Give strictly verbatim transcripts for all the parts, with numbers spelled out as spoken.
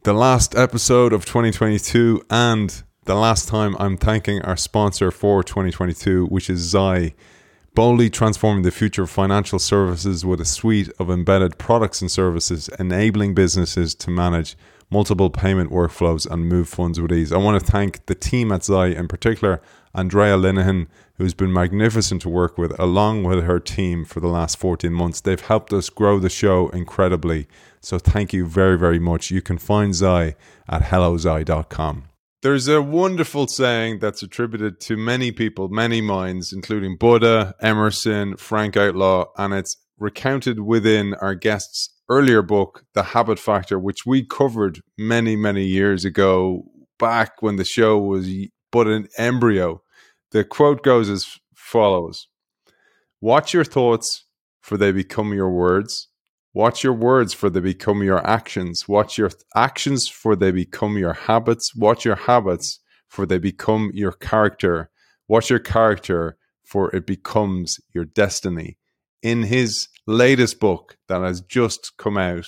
The last episode of twenty twenty-two and the last time I'm thanking our sponsor for twenty twenty-two, which is Zai, boldly transforming the future of financial services with a suite of embedded products and services, enabling businesses to manage multiple payment workflows and move funds with ease. I want to thank the team at Zai, in particular Andrea Linehan, who's been magnificent to work with, along with her team for the last fourteen months. They've helped us grow the show incredibly. So thank you very, very much. You can find Zai at hello zai dot com. There's a wonderful saying that's attributed to many people, many minds, including Buddha, Emerson, Frank Outlaw, and it's recounted within our guest's earlier book, The Habit Factor, which we covered many, many years ago, back when the show was but an embryo. The quote goes as follows: "Watch your thoughts, for they become your words. Watch your words, for they become your actions. Watch your th- actions, for they become your habits. Watch your habits, for they become your character. Watch your character, for it becomes your destiny." In his latest book that has just come out,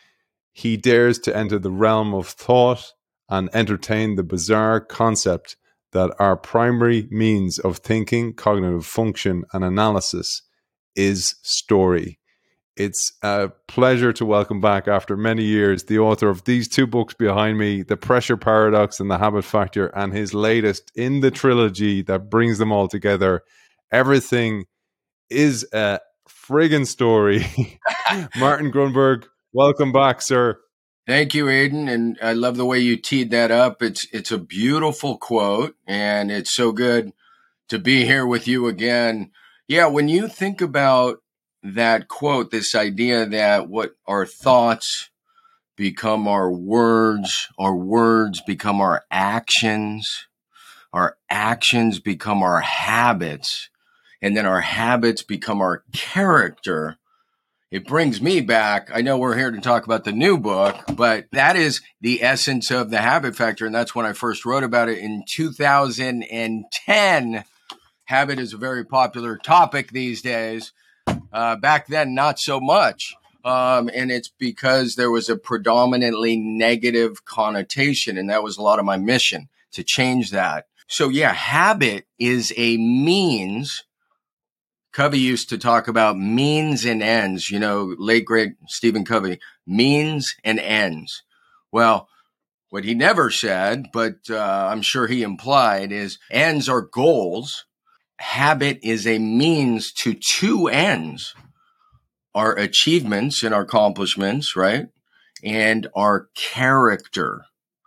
he dares to enter the realm of thought and entertain the bizarre concept that our primary means of thinking, cognitive function, and analysis is story. It's a pleasure to welcome back, after many years, the author of these two books behind me, The Pressure Paradox and The Habit Factor, and his latest in the trilogy that brings them all together, Everything is a Friggin' Story. Martin Grunberg, welcome back, sir. Thank you, Aidan, and I love the way you teed that up. It's it's a beautiful quote, and it's so good to be here with you again. Yeah, when you think about that quote, this idea that what our thoughts become our words, our words become our actions, our actions become our habits, and then our habits become our character. It brings me back. I know we're here to talk about the new book, but that is the essence of the Habit Factor. And that's when I first wrote about it in two thousand ten. Habit is a very popular topic these days. Uh, back then, not so much. Um, and it's because there was a predominantly negative connotation. And that was a lot of my mission, to change that. So yeah, habit is a means. Covey used to talk about means and ends, you know, late great Stephen Covey, means and ends. Well, what he never said, but uh, I'm sure he implied, is ends are goals. Habit is a means to two ends: our achievements and our accomplishments, right? And our character.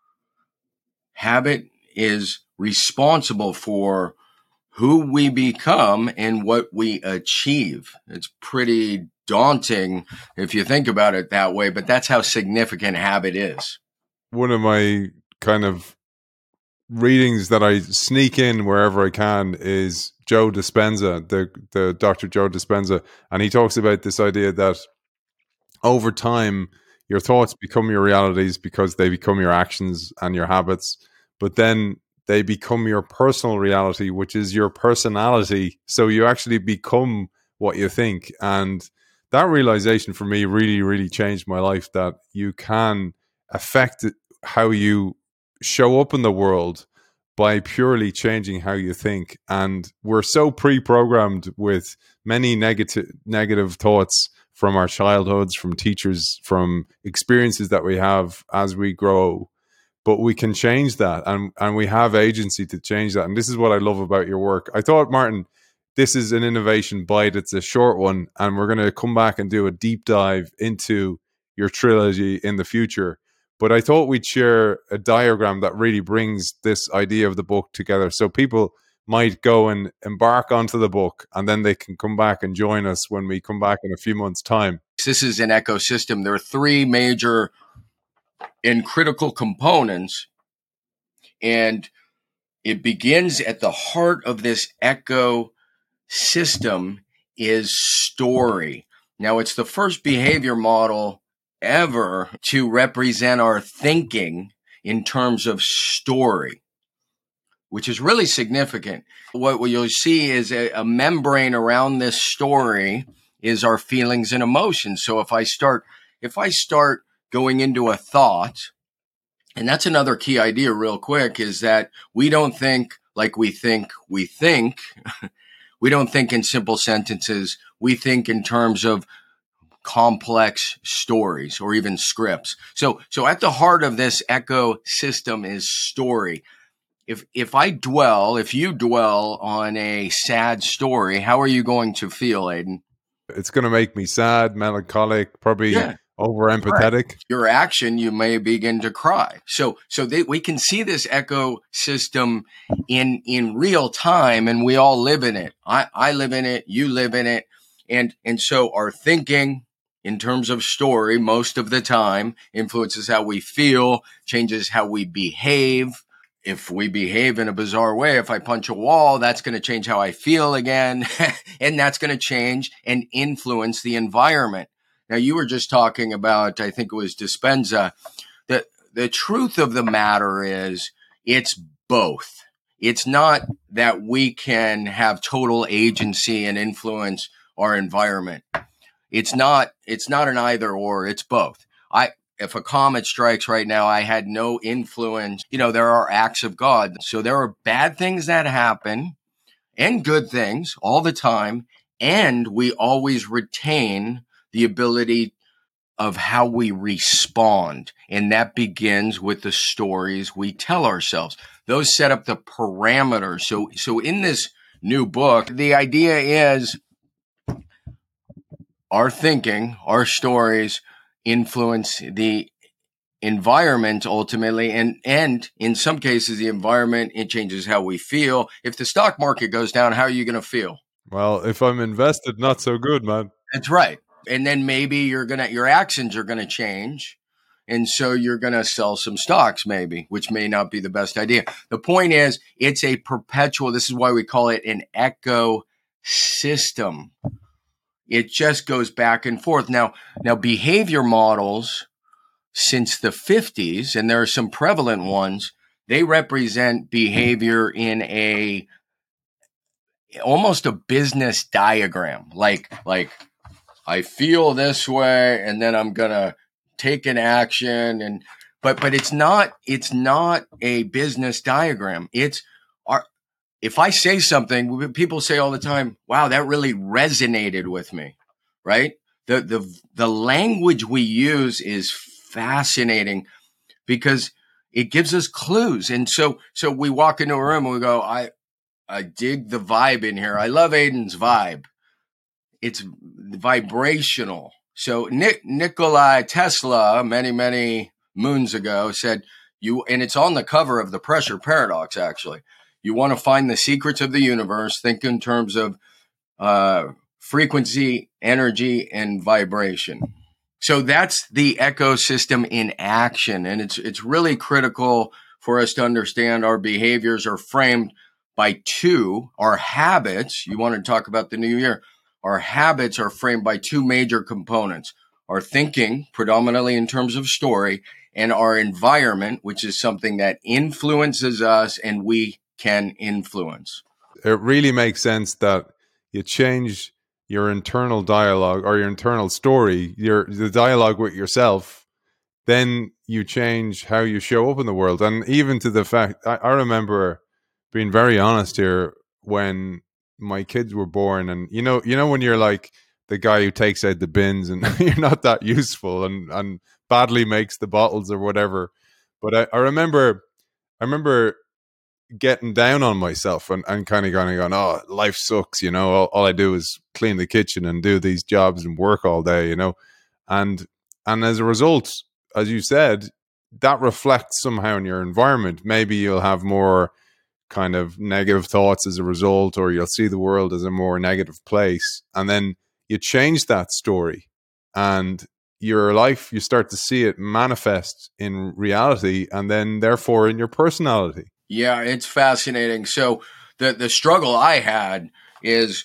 Habit is responsible for who we become and what we achieve. It's pretty daunting if you think about it that way, but that's how significant habit is. One of my kind of readings that I sneak in wherever I can is Joe Dispenza, the, the Doctor Joe Dispenza, and he talks about this idea that over time, your thoughts become your realities because they become your actions and your habits, but then they become your personal reality, which is your personality. So you actually become what you think. And that realization for me really, really changed my life, that you can affect how you show up in the world by purely changing how you think. And we're so pre-programmed with many negative negative thoughts from our childhoods, from teachers, from experiences that we have as we grow. But we can change that, and, and we have agency to change that. And this is what I love about your work. I thought, Martin, this is an innovation bite. It's a short one, and we're going to come back and do a deep dive into your trilogy in the future. But I thought we'd share a diagram that really brings this idea of the book together, so people might go and embark onto the book, and then they can come back and join us when we come back in a few months' time. This is an ecosystem. There are three major and critical components, and it begins at the heart of this ecosystem is story. Now, it's the first behavior model ever to represent our thinking in terms of story, which is really significant. What you'll see is a, a membrane around this story is our feelings and emotions. So if I start, if I start going into a thought And that's another key idea real quick, is that we don't think like we think we think. We don't think in simple sentences. We think in terms of complex stories or even scripts. So, so at the heart of this ecosystem is story. If, if I dwell, if you dwell on a sad story, how are you going to feel, Aiden? It's going to make me sad, melancholic, probably Yeah. over empathetic. Right. Your action, you may begin to cry. So, so they, we can see this ecosystem in, in real time, and we all live in it. I, I live in it. You live in it. And, and so our thinking in terms of story, most of the time, influences how we feel, changes how we behave. If we behave in a bizarre way, if I punch a wall, that's going to change how I feel again. And that's going to change and influence the environment. Now, you were just talking about, I think it was Dispenza. The, the truth of the matter is it's both. It's not that we can have total agency and influence our environment. It's not, it's not an either or, it's both. I, if a comet strikes right now, I had no influence. You know, there are acts of God. So there are bad things that happen and good things all the time. And we always retain the ability of how we respond. And that begins with the stories we tell ourselves. Those set up the parameters. So, so in this new book, the idea is our thinking, our stories influence the environment ultimately. And, and in some cases, the environment, it changes how we feel. If the stock market goes down, how are you going to feel? Well, if I'm invested, not so good, man. That's right. And then maybe you're going to, your actions are going to change. And so you're going to sell some stocks maybe, which may not be the best idea. The point is, it's a perpetual, this is why we call it an ecosystem. It just goes back and forth. Now, now behavior models since the fifties, and there are some prevalent ones, they represent behavior in a almost a business diagram. Like, like I feel this way, and then I'm gonna take an action, and but but it's not it's not a business diagram. It's our if I say something, people say all the time, wow, that really resonated with me, right? The, the, the language we use is fascinating because it gives us clues. And so, so we walk into a room and we go, I, I dig the vibe in here. I love Aiden's vibe. It's vibrational. So Nick, Nikola Tesla, many, many moons ago said you, and it's on the cover of the Pressure Paradox, actually. You want to find the secrets of the universe, think in terms of uh, frequency, energy, and vibration. So that's the ecosystem in action. And it's it's really critical for us to understand our behaviors are framed by two, our habits. You want to talk about the new year. Our habits are framed by two major components. Our thinking, predominantly in terms of story, and our environment, which is something that influences us and we can influence. It really makes sense that you change your internal dialogue or your internal story, your the dialogue with yourself, then you change how you show up in the world. And even to the fact, I, I remember being very honest here when my kids were born, and you know, you know when you're like the guy who takes out the bins and you're not that useful and and badly makes the bottles or whatever. But I, I remember, I remember. getting down on myself and, and kind of going, going, oh, life sucks, you know, all, all I do is clean the kitchen and do these jobs and work all day, you know. And and as a result, as you said, that reflects somehow in your environment. Maybe you'll have more kind of negative thoughts as a result, or you'll see the world as a more negative place. And then you change that story and your life, you start to see it manifest in reality and then therefore in your personality. Yeah, it's fascinating. So the the struggle I had is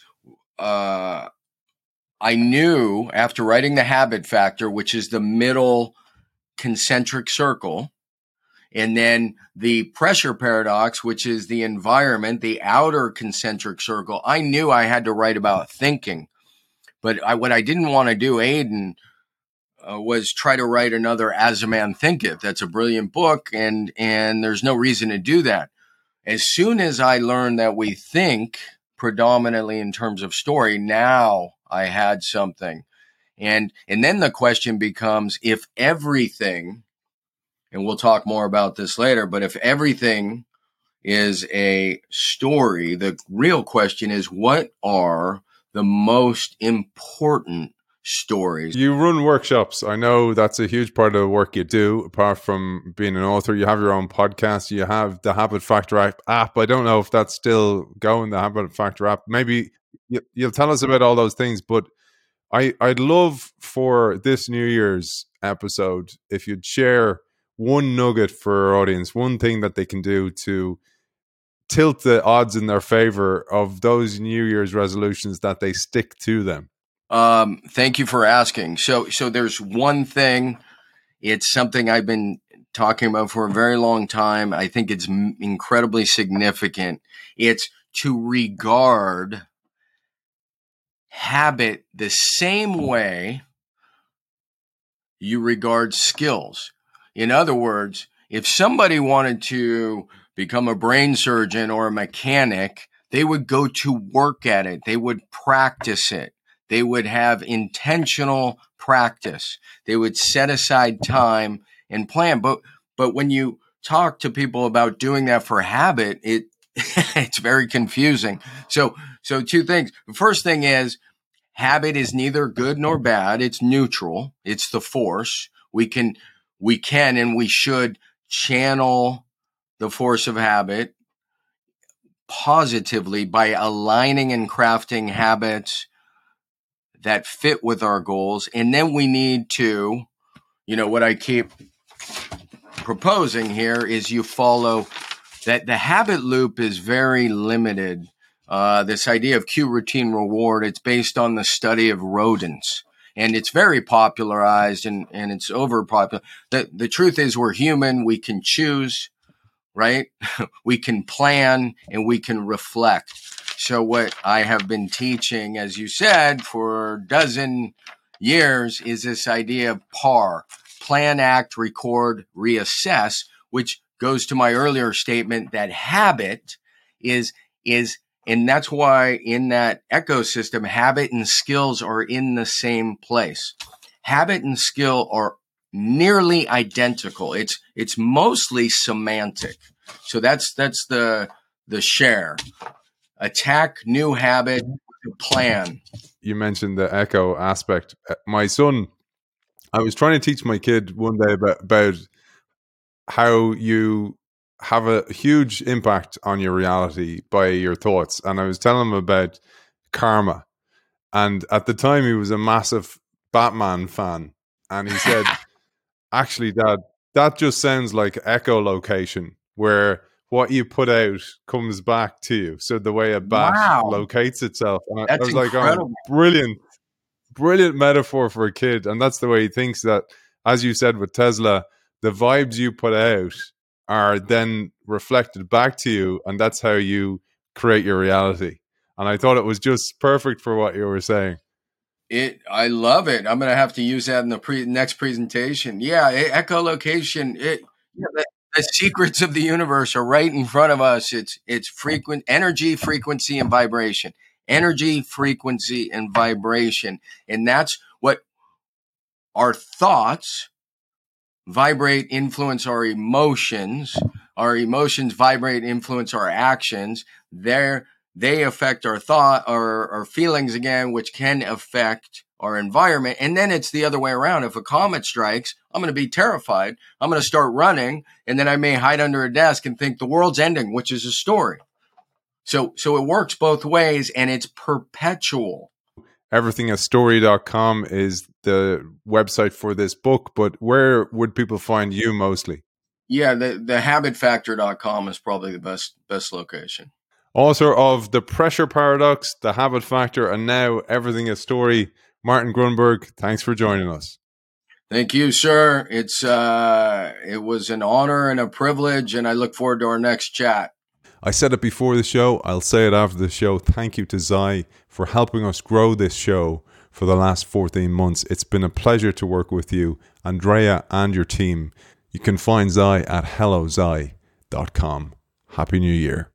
uh, I knew after writing The Habit Factor, which is the middle concentric circle, and then the Pressure Paradox, which is the environment, the outer concentric circle, I knew I had to write about thinking. But I, what I didn't want to do, Aiden, uh, was try to write another As a Man Thinketh. That's a brilliant book, and and there's no reason to do that. As soon as I learned that we think predominantly in terms of story, now I had something. And and then the question becomes, if everything, and we'll talk more about this later, but if everything is a story, the real question is, what are the most important stories? You run workshops. I know that's a huge part of the work you do. Apart from being an author, you have your own podcast. You have the Habit Factor app. I don't know if that's still going, the Habit Factor app. Maybe you'll tell us about all those things, but I, I'd love for this New Year's episode if you'd share one nugget for our audience, one thing that they can do to tilt the odds in their favor of those New Year's resolutions, that they stick to them. Um, thank you for asking. So, so there's one thing. It's something I've been talking about for a very long time. I think it's m- incredibly significant. It's to regard habit the same way you regard skills. In other words, if somebody wanted to become a brain surgeon or a mechanic, they would go to work at it. They would practice it. They would have intentional practice. They would set aside time and plan. But but when you talk to people about doing that for habit, it it's very confusing. So so two things. The first thing is, habit is neither good nor bad. It's neutral. It's the force. We can we can and we should channel the force of habit positively by aligning and crafting habits that fit with our goals. And then we need to, you know, what I keep proposing here is you follow that. The habit loop is very limited. Uh, this idea of cue, routine, reward, it's based on the study of rodents. And it's very popularized and, and it's overpopular. The, the truth is, we're human. We can choose, right? We can plan and we can reflect. So what I have been teaching, as you said, for a dozen years is this idea of PAR, plan, act, record, reassess, which goes to my earlier statement that habit is, is, and that's why in that ecosystem, habit and skills are in the same place. Habit and skill are nearly identical. It's, it's mostly semantic. So that's, that's the, the share. Attack new habit, plan. You mentioned the echo aspect. My son, I was trying to teach my kid one day about, about how you have a huge impact on your reality by your thoughts. And I was telling him about karma. And at the time, he was a massive Batman fan. And he said, actually, Dad, that just sounds like echolocation, where what you put out comes back to you. So the way a bat Wow. locates itself. And I, That's I was like, incredible. oh, brilliant, brilliant metaphor for a kid. And that's the way he thinks that, as you said with Tesla, the vibes you put out are then reflected back to you. And that's how you create your reality. And I thought it was just perfect for what you were saying. It, I love it. I'm going to have to use that in the pre, next presentation. Yeah, e- echolocation. It, yeah, the, the secrets of the universe are right in front of us. It's it's frequent energy, frequency, and vibration. Energy, frequency, and vibration, and that's what our thoughts vibrate, influence our emotions. Our emotions vibrate, influence our actions. They're They affect our thought, our, our feelings again, which can affect our environment. And then it's the other way around. If a comet strikes, I'm going to be terrified. I'm going to start running, and then I may hide under a desk and think the world's ending, which is a story. So, so it works both ways, and it's perpetual. everything a story dot com is the website for this book, but where would people find you mostly? Yeah, the, the habit factor dot com is probably the best best location. Author of The Pressure Paradox, The Habit Factor, and now Everything a Story, Martin Grunberg, thanks for joining us. Thank you, sir. It's uh, it was an honor and a privilege, and I look forward to our next chat. I said it before the show, I'll say it after the show. Thank you to Zai for helping us grow this show for the last fourteen months. It's been a pleasure to work with you, Andrea, and your team. You can find Zai at hello zai dot com. Happy New Year.